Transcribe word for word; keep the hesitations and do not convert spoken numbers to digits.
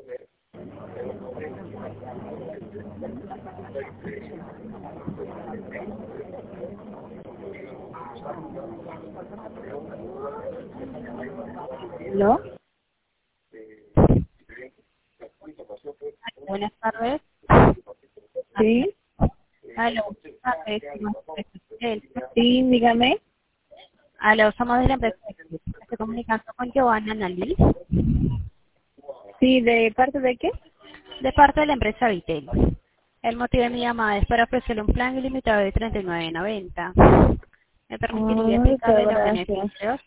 ¿No? Buenas tardes. Sí, Aló, buenas tardes. sí, dígame. Aló, somos de la empresa. Estoy comunicando con Giovanna Nalí, Sí, ¿de parte de qué? de parte de la empresa Vitel. El motivo de mi llamada es para ofrecerle un plan ilimitado de treinta y nueve noventa. ¿Me permitiría Muchas explicarle los gracias. beneficios?